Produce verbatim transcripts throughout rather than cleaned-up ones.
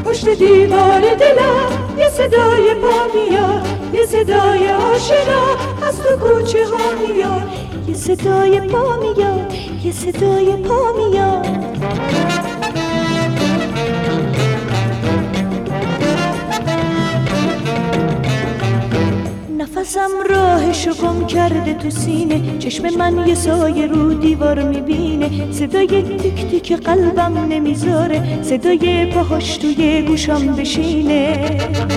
پشت دیوار دلم یه صدای پا میاد، یه صدای آشنا از تو کوچه ها میاد، یه صدای پا میاد، یه صدای پا میاد. نفسم راهشو گم کرده تو سینه، چشم من یه سایه رو دیوار میبینه، صدای تیک تیک قلبم نمیذاره، صدای پاهاش توی گوشم بشینه.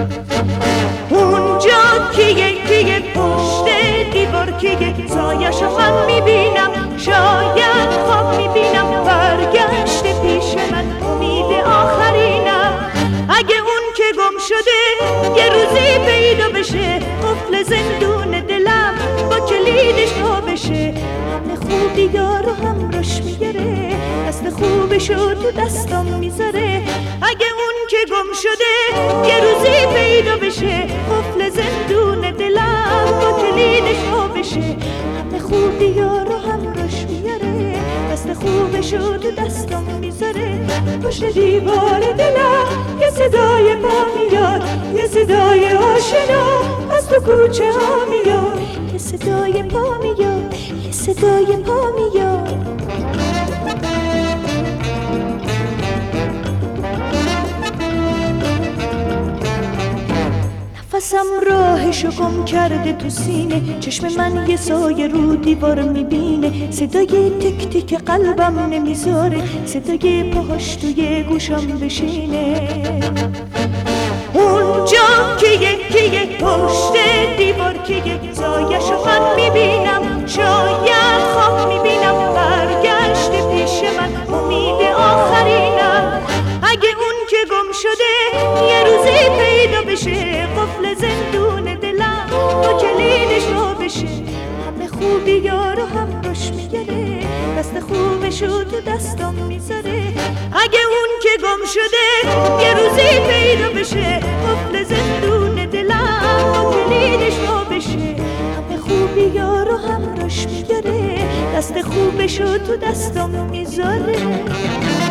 اونجا کیه کیه پشت دیوار کیه، سایه‌شو هم میبینم، شاید خواب میبینم، برگشته پیش من امید آخرینم. اگه اون که گم شده یه روزی پیدا بشه، قفل زندون دلم با کلیدش وا بشه، همه خوبی یارو هم روش میگره، دست خوبشو تو دستم میذاره. اگه اون که گم شده یه روزی پیدا بشه، قفل زندون دلم با کلیدش وا بشه، همه خوبی یارو هم روش میگره، دست خوبشو تو دستم میذاره. پشت دیوار دلم یه صدای پا میاد، یه صدای آشنا از تو کوچه ها میاد، یه صدای پا میاد، یه صدای پا میاد. نفسم راهشو گم کرده تو سینه، چشم من یه سایه رو دیوار میبینه، صدای تک تک قلبم نمیذاره، صدای پاهاش توی گوشم بشینه. اونجا کیه کیه پشت دیوار کیه، سایه‌شو من میبینم، شاید خواب میبینم، برگشته پیش من امید آخرینم. اگه اون که گم شده یه روزی پیدا بشه، قفل زندون دلم با کلیدش وا بشه، همه خوبی یارو هم روش میگره، دست خوبشو تو دستم میذاره. اگه اون که گم شده یه روزی پیدا بشه، قفل زندون دلم با کلیدش وا بشه، همه خوبی یارو هم روش میگره، دست خوبشو تو دستم میذاره.